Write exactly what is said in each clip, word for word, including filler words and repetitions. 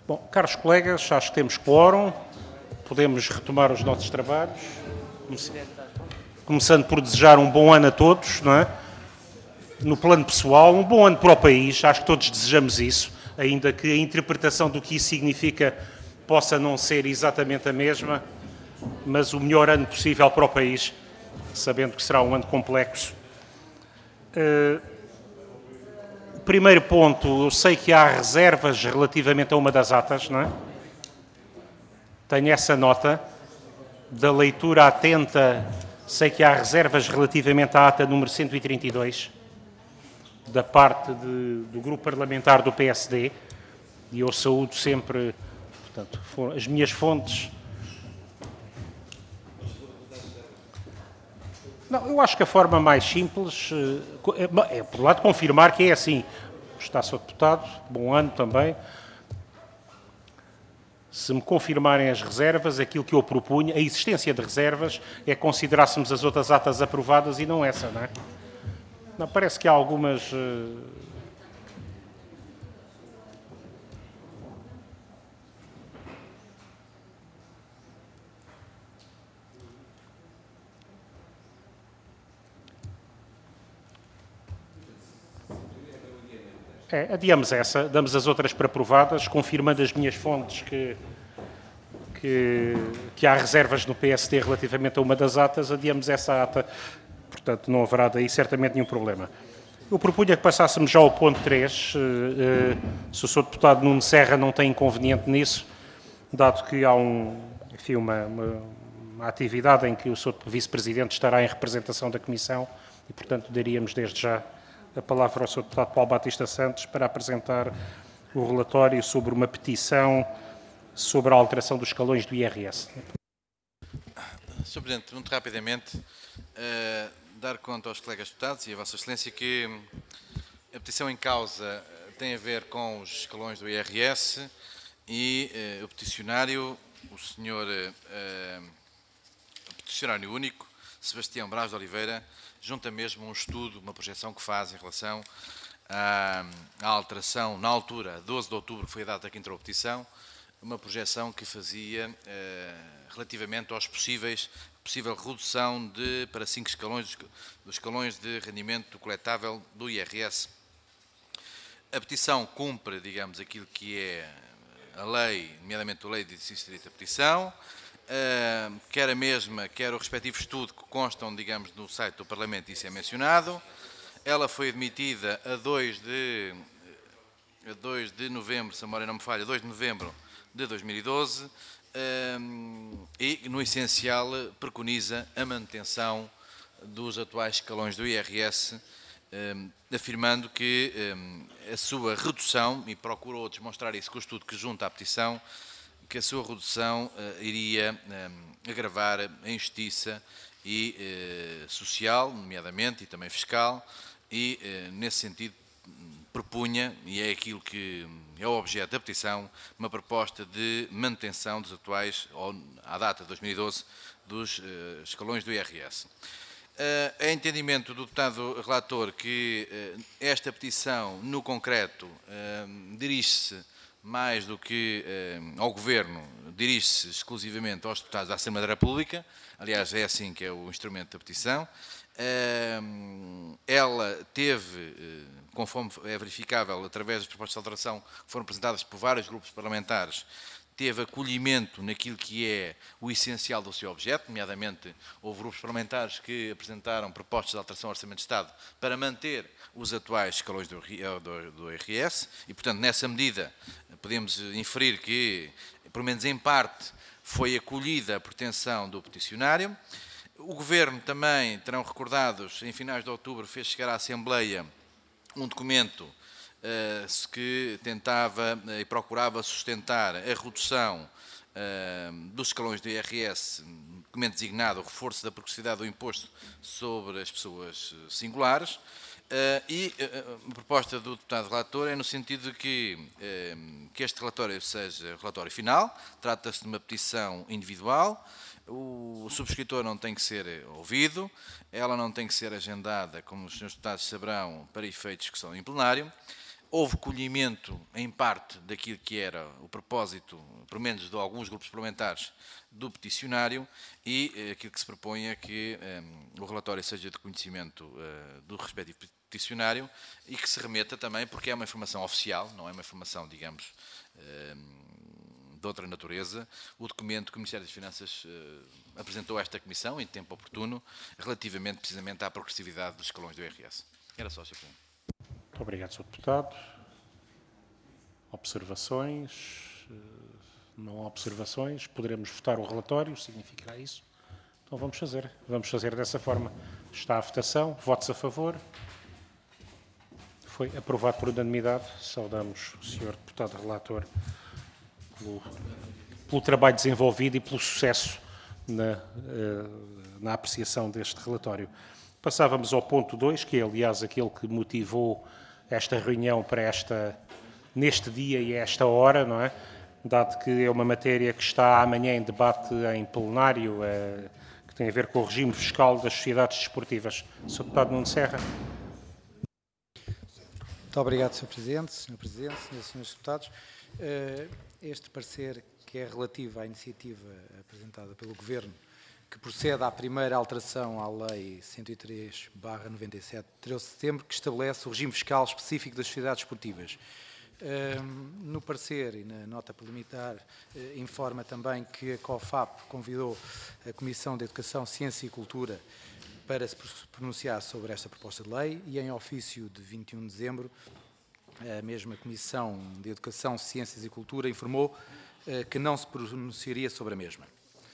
Bom, caros colegas, acho que temos quórum, podemos retomar os nossos trabalhos, começando por desejar um bom ano a todos, não é? No plano pessoal, um bom ano para o país, acho que todos desejamos isso, ainda que a interpretação do que isso significa possa não ser exatamente a mesma, mas o melhor ano possível para o país, sabendo que será um ano complexo. Uh, o primeiro ponto, eu sei que há reservas relativamente a uma das atas, não é? Tenho essa nota da leitura atenta, sei que há reservas relativamente à ata número cento e trinta e dois, da parte de, do grupo parlamentar do P S D, e eu saúdo sempre, portanto, as minhas fontes. Não, eu acho que a forma mais simples é, é por um lado, confirmar que é assim. Está, senhor Deputado, bom ano também. Se me confirmarem as reservas, aquilo que eu propunha, a existência de reservas, é considerássemos as outras atas aprovadas e não essa, não é? Não, parece que há algumas... Uh... É, adiamos essa, damos as outras para aprovadas, confirmando as minhas fontes que, que, que há reservas no P S D relativamente a uma das atas, adiamos essa ata, portanto não haverá daí certamente nenhum problema. Eu propunha que passássemos já ao ponto três, se o senhor Deputado Nuno Serra não tem inconveniente nisso, dado que há um, enfim, uma, uma, uma atividade em que o senhor Vice-Presidente estará em representação da Comissão e, portanto, daríamos desde já a palavra ao senhor Deputado Paulo Batista Santos para apresentar o relatório sobre uma petição sobre a alteração dos escalões do I R S. senhor Presidente, muito rapidamente, uh, dar conta aos colegas deputados e a Vossa Excelência que a petição em causa tem a ver com os escalões do I R S e uh, o peticionário, o senhor uh, o peticionário único, Sebastião Braz de Oliveira, junta mesmo um estudo, uma projeção que faz em relação à, à alteração, na altura, doze de outubro, foi a data que entrou a petição, uma projeção que fazia eh, relativamente aos possíveis, possível redução de, para cinco escalões, dos escalões de rendimento coletável do I R S. A petição cumpre, digamos, aquilo que é a lei, nomeadamente a lei de exercício de direito à petição, Uh, quer a mesma, quer o respectivo estudo que constam, digamos, no site do Parlamento, isso é mencionado. Ela foi admitida a dois de, a dois de novembro, se a memória não me falha, dois de novembro de dois mil e doze, uh, e, no essencial, preconiza a manutenção dos atuais escalões do I R S, uh, afirmando que uh, a sua redução, e procurou demonstrar isso com o estudo que junta à petição, que a sua redução uh, iria um, agravar a injustiça e, uh, social, nomeadamente, e também fiscal, e, uh, nesse sentido, propunha, e é aquilo que é o objeto da petição, uma proposta de manutenção dos atuais, ou à data de dois mil e doze, dos uh, escalões do I R S. Uh, é entendimento do deputado relator que uh, esta petição, no concreto, uh, dirige-se mais do que eh, ao Governo, dirige-se exclusivamente aos deputados da Assembleia da República, aliás, é assim que é o instrumento da petição. Eh, ela teve, eh, conforme é verificável, através das propostas de alteração que foram apresentadas por vários grupos parlamentares, teve acolhimento naquilo que é o essencial do seu objeto, nomeadamente houve grupos parlamentares que apresentaram propostas de alteração ao Orçamento de Estado para manter os atuais escalões do, do, do I R S e, portanto, nessa medida podemos inferir que, pelo menos em parte, foi acolhida a pretensão do peticionário. O Governo também, terão recordados, em finais de outubro fez chegar à Assembleia um documento Uh, que tentava uh, e procurava sustentar a redução uh, dos escalões do I R S, documento designado o reforço da progressividade do imposto sobre as pessoas singulares, uh, e uh, a proposta do deputado relator é no sentido de que, uh, que este relatório seja relatório final, trata-se de uma petição individual, o subscritor não tem que ser ouvido, ela não tem que ser agendada, como os senhores deputados saberão, para efeitos que são em plenário. houve colhimento, em parte, daquilo que era o propósito, pelo menos de alguns grupos parlamentares, do peticionário, e eh, aquilo que se propõe é que eh, o relatório seja de conhecimento eh, do respectivo peticionário e que se remeta também, porque é uma informação oficial, não é uma informação, digamos, eh, de outra natureza, o documento que o Ministério das Finanças eh, apresentou a esta Comissão, em tempo oportuno, relativamente precisamente à progressividade dos escalões do I R S. Era só, senhor Presidente. Muito obrigado, senhor Deputado. Observações? Não há observações. Poderemos votar o relatório, significará isso? Então vamos fazer. Vamos fazer dessa forma. Está a votação. Votos a favor? Foi aprovado por unanimidade. Saudamos o senhor Deputado Relator pelo, pelo trabalho desenvolvido e pelo sucesso na, na apreciação deste relatório. Passávamos ao ponto dois, que é, aliás, aquele que motivou esta reunião para esta, neste dia e a esta hora, não é? Dado que é uma matéria que está amanhã em debate em plenário, é, que tem a ver com o regime fiscal das sociedades desportivas. senhor Deputado Nuno Serra. Muito obrigado, senhor Presidente, senhor Presidente, senhoras e senhores deputados. Este parecer, que é relativo à iniciativa apresentada pelo Governo, que procede à primeira alteração à Lei cento e três barra noventa e sete, de treze de setembro, que estabelece o regime fiscal específico das sociedades esportivas. No parecer e na nota preliminar, informa também que a COFAP convidou a Comissão de Educação, Ciência e Cultura para se pronunciar sobre esta proposta de lei e, em ofício de vinte e um de dezembro, a mesma Comissão de Educação, Ciências e Cultura informou que não se pronunciaria sobre a mesma.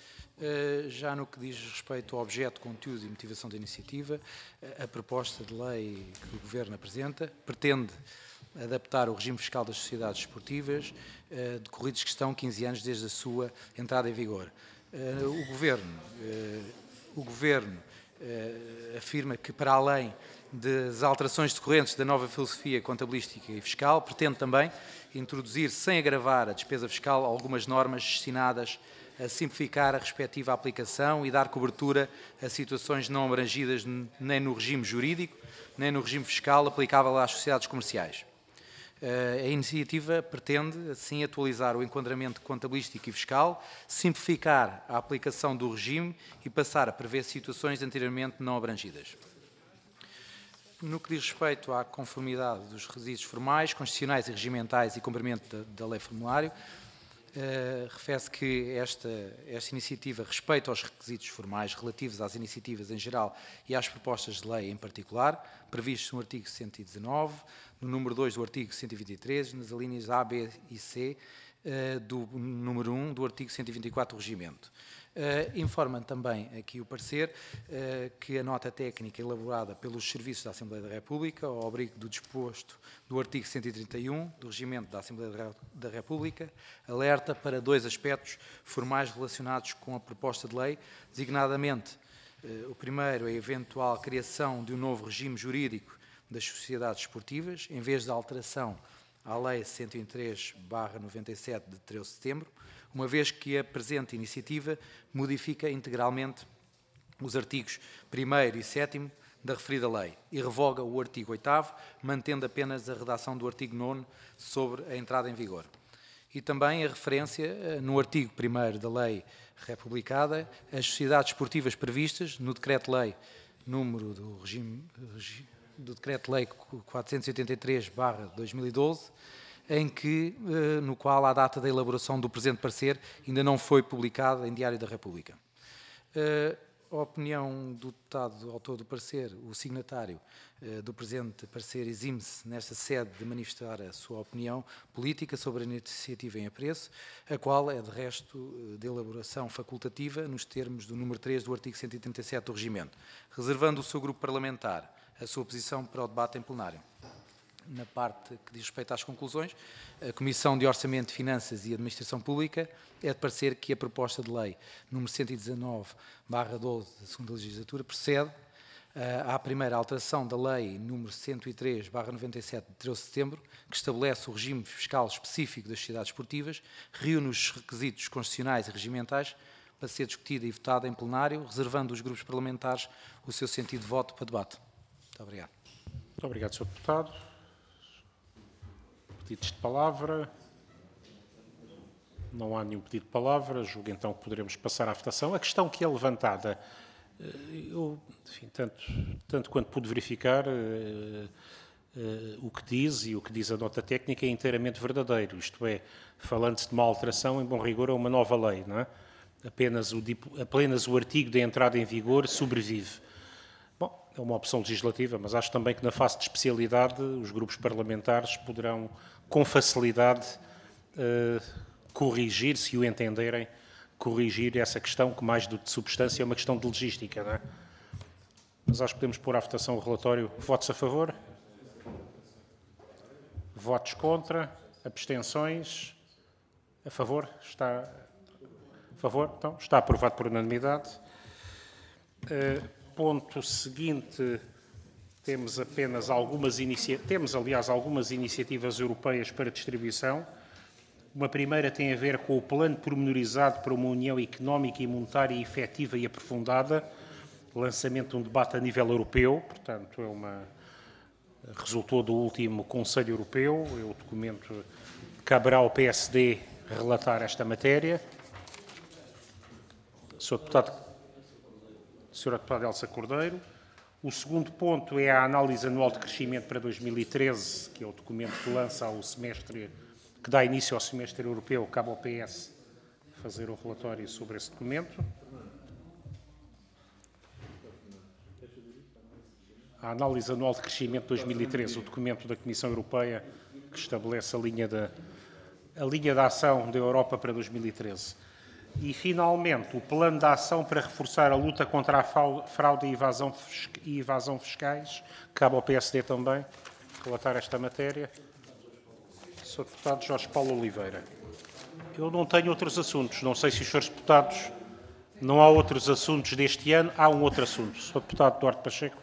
Já no que diz respeito ao objeto, conteúdo e motivação da iniciativa, a proposta de lei que o Governo apresenta pretende adaptar o regime fiscal das sociedades esportivas, decorridos que estão quinze anos desde a sua entrada em vigor. O Governo, o Governo afirma que, para além das alterações decorrentes da nova filosofia contabilística e fiscal, pretende também introduzir, sem agravar a despesa fiscal, algumas normas destinadas a simplificar a respectiva aplicação e dar cobertura a situações não abrangidas nem no regime jurídico, nem no regime fiscal aplicável às sociedades comerciais. A iniciativa pretende, assim, atualizar o enquadramento contabilístico e fiscal, simplificar a aplicação do regime e passar a prever situações anteriormente não abrangidas. No que diz respeito à conformidade dos requisitos formais, constitucionais e regimentais e cumprimento da, da lei formulário, Uh, refere-se que esta, esta iniciativa respeita aos requisitos formais relativos às iniciativas em geral e às propostas de lei em particular, previstos no artigo cento e dezanove, no número dois do artigo cento e vinte e três, nas alíneas A, B e C uh, do número um do artigo cento e vinte e quatro do Regimento. Uh, informa também aqui o parecer uh, que a nota técnica elaborada pelos Serviços da Assembleia da República, ao abrigo do disposto do artigo cento e trinta e um do Regimento da Assembleia da República, alerta para dois aspectos formais relacionados com a proposta de lei, designadamente uh, o primeiro, a eventual criação de um novo regime jurídico das sociedades esportivas, em vez da alteração à Lei cento e três barra noventa e sete de treze de setembro, uma vez que a presente iniciativa modifica integralmente os artigos primeiro e sétimo da referida lei e revoga o artigo oitavo, mantendo apenas a redação do artigo nono sobre a entrada em vigor. E também a referência no artigo primeiro da lei republicada às sociedades esportivas previstas no decreto-lei número do regime, do decreto-lei quatrocentos e oitenta e três barra dois mil e doze, em que, no qual a data da elaboração do presente parecer ainda não foi publicada em Diário da República. A opinião do deputado autor do parecer, o signatário do presente parecer, exime-se nesta sede de manifestar a sua opinião política sobre a iniciativa em apreço, a qual é, de resto, de elaboração facultativa nos termos do número três do artigo cento e trinta e sete do Regimento, reservando o seu grupo parlamentar a sua posição para o debate em plenário. Na parte que diz respeito às conclusões, a Comissão de Orçamento, Finanças e Administração Pública é de parecer que a proposta de lei número cento e dezanove barra doze da segunda legislatura procede uh, à primeira alteração da lei número cento e três barra noventa e sete de treze de setembro, que estabelece o regime fiscal específico das sociedades esportivas, reúne os requisitos constitucionais e regimentais para ser discutida e votada em plenário, reservando aos grupos parlamentares o seu sentido de voto para debate. Muito obrigado. Muito obrigado, senhor Deputado. pedidos de palavra. Não há nenhum pedido de palavra. Julgo então que poderemos passar à votação. A questão que é levantada, eu, enfim, tanto, tanto quanto pude verificar, uh, uh, o que diz e o que diz a nota técnica é inteiramente verdadeiro. Isto é, falando-se de uma alteração, em bom rigor, é uma nova lei, não é? Apenas o, apenas o artigo de entrada em vigor sobrevive. Bom, é uma opção legislativa, mas acho também que na fase de especialidade os grupos parlamentares poderão, com facilidade, uh, corrigir, se o entenderem, corrigir essa questão, que mais do que de substância é uma questão de logística, não é? Mas acho que podemos pôr à votação o relatório. Votos a favor? Votos contra? Abstenções? A favor? Está a favor? Então, está aprovado por unanimidade. Uh, ponto seguinte, temos apenas algumas iniciativas, temos, aliás, algumas iniciativas europeias para distribuição. Uma primeira tem a ver com o plano pormenorizado para uma União Económica e Monetária efetiva e aprofundada, lançamento de um debate a nível europeu, portanto, é uma, resultou do último Conselho Europeu, é o documento que caberá ao P S D relatar esta matéria. senhor Deputado, senhora Deputada Elsa Cordeiro. O segundo ponto é a análise anual de crescimento para dois mil e treze, que é o documento que lança ao semestre, que dá início ao semestre europeu, cabe ao P S fazer o relatório sobre esse documento. A análise anual de crescimento de dois mil e treze, o documento da Comissão Europeia que estabelece a linha de, a linha de ação da Europa para dois mil e treze. E, finalmente, o plano de ação para reforçar a luta contra a fraude e evasão, e evasão fiscais, cabe ao P S D também relatar esta matéria. senhor Deputado Jorge Paulo Oliveira. Eu não tenho outros assuntos. Não sei se os senhores deputados... Não há outros assuntos deste ano. Há um outro assunto. senhor Deputado Duarte Pacheco.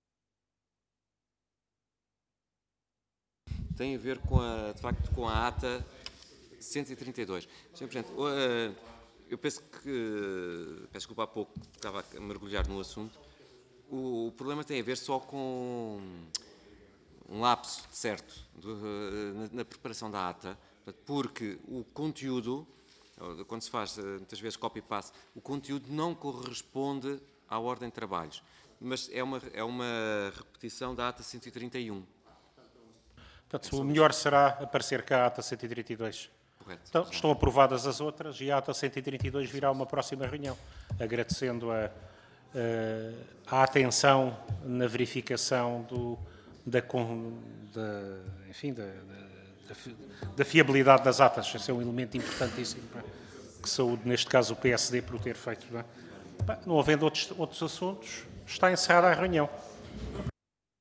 Tem a ver, com a, de facto, com a ata cento e trinta e dois. senhor Presidente, eu penso que... Peço desculpa, há pouco estava a mergulhar no assunto. O, o problema tem a ver só com um lapso, certo, de, na, na preparação da ata, porque o conteúdo, quando se faz muitas vezes copy-paste, o conteúdo não corresponde à ordem de trabalhos, mas é uma, é uma repetição da ata cento e trinta e um. Portanto, o melhor será aparecer cá a ata cento e trinta e dois. Correto. Então, estão aprovadas as outras e a ata cento e trinta e dois virá a uma próxima reunião, agradecendo a, a, a atenção na verificação do, da, da, enfim, da, da, da fiabilidade das atas. Esse é um elemento importantíssimo, que saúde, neste caso, o P S D por o ter feito. Não, é? Não havendo outros, outros assuntos, está encerrada a reunião.